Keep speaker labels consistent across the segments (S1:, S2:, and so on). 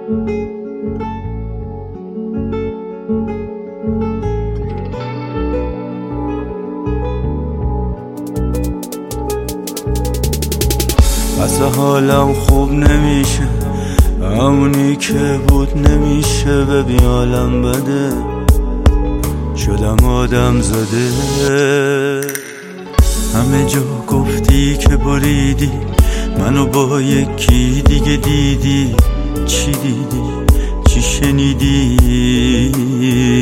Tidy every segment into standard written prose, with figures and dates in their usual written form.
S1: اصلا حالم خوب نمیشه، همونی که بود نمیشه. ببین حالم بده، شدم آدم زده. همه جا گفتی که بریدی، منو با یکی دیگه دیدی. چی دیدی؟ چی شنیدی؟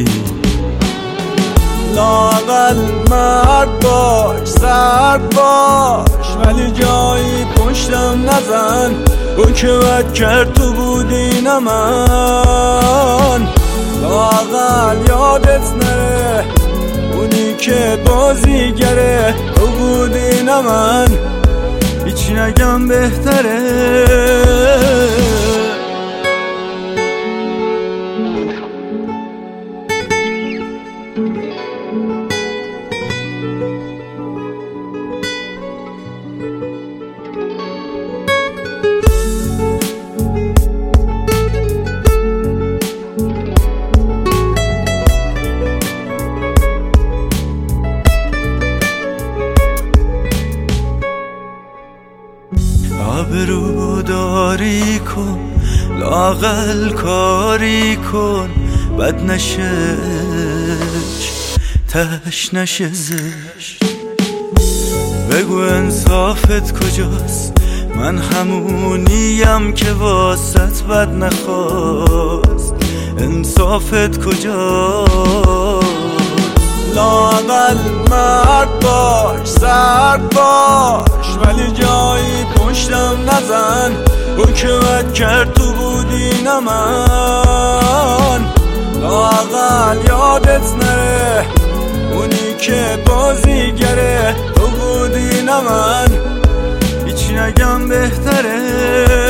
S1: لااقل مرد باش، سرد باش، ولی جایی پشتم نزن. اون که بد کرد تو بودی نه من. لااقل یادت نره اونی که بازیگره تو بودی نه من. هیچی نگم بهتره. آبرو داری کن، لااقل کاری کن، بد نشه تش نشه زشت. بگو انصافت کجاست، من همونیم که واسط بد نخواست. انصافت کجاست؟ لااقل مرد باش، سرد باش، ولی جایی پشتم نزن. اون که بد کرد تو بودی نه من. لااقل یادت نره اونی که بازیگره تو بودی نه من. هیچی نگم بهتره.